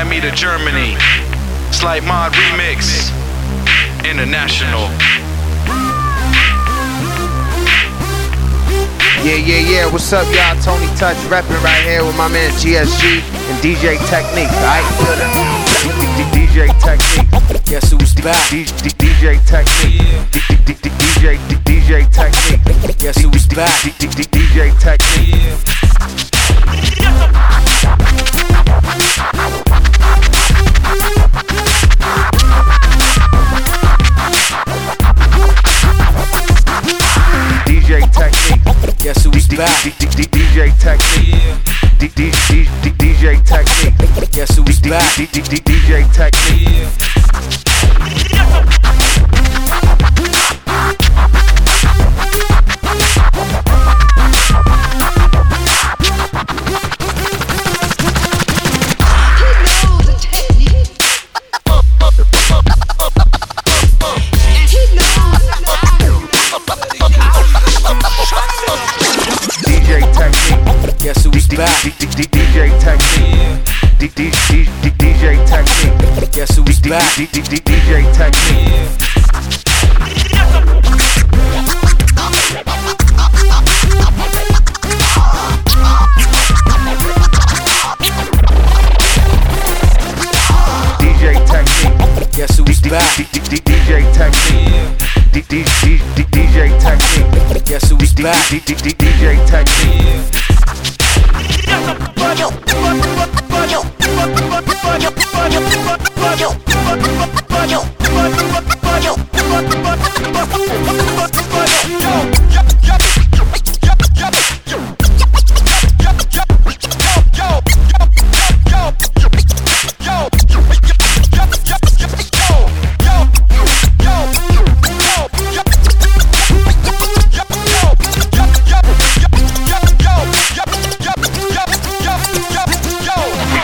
Miami to Germany. Slight Mod Remix. International. Yeah. What's up, y'all? Tony Touch repping right here with my man GSG and DJ Technique. Alright, DJ Technique. Guess who's back? DJ Technique. DJ Technique. Guess who's back? DJ Technique. DJ Technique. Guess who's back? DJ Technique. DJ Technique. Guess who's back? DJ Technique. Guess who's back? DJ Technique. DJ Technique. Guess who's back? DJ Technique. DJ Technique. Guess who's back? DJ Technique. DJ Technique. Guess who's back? DJ Technique. Yo.